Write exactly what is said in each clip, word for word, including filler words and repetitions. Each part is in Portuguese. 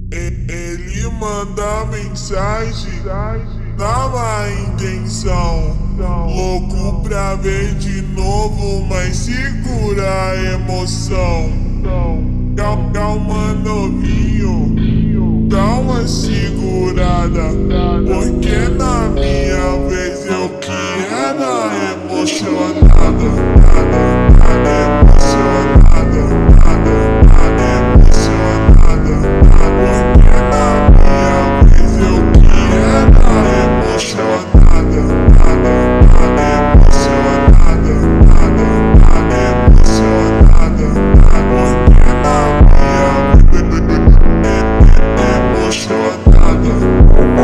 E- Ele manda mensagem na má intenção, louco pra ver de novo, mas segura a emoção. Calma, calma novinho, dá uma segurada, porque na minha vez eu que era emocionada, nada, nada emocionada, nada, nada emocionada, porque na minha vez eu que era emocionada, nada, nada emocionada, nada, nada emocionada, porque na minha vez emocionada.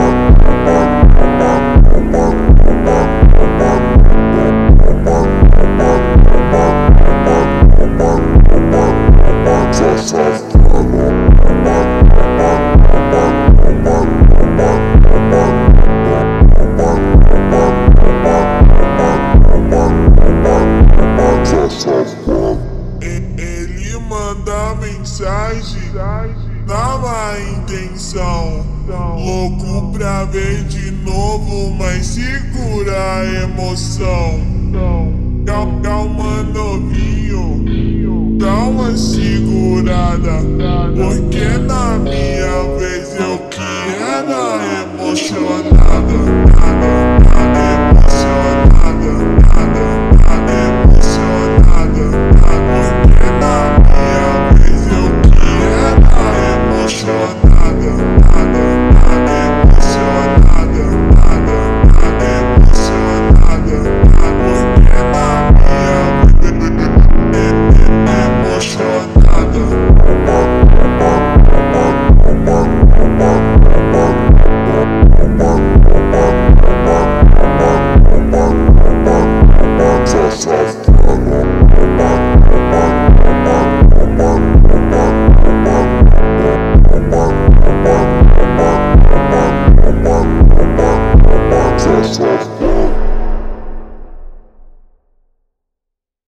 Ele manda mensagem na má intenção, louco pra ver de novo, mas segura a emoção. Calma, calma novinho, dá uma segurada, porque na minha vez eu que era emocionada.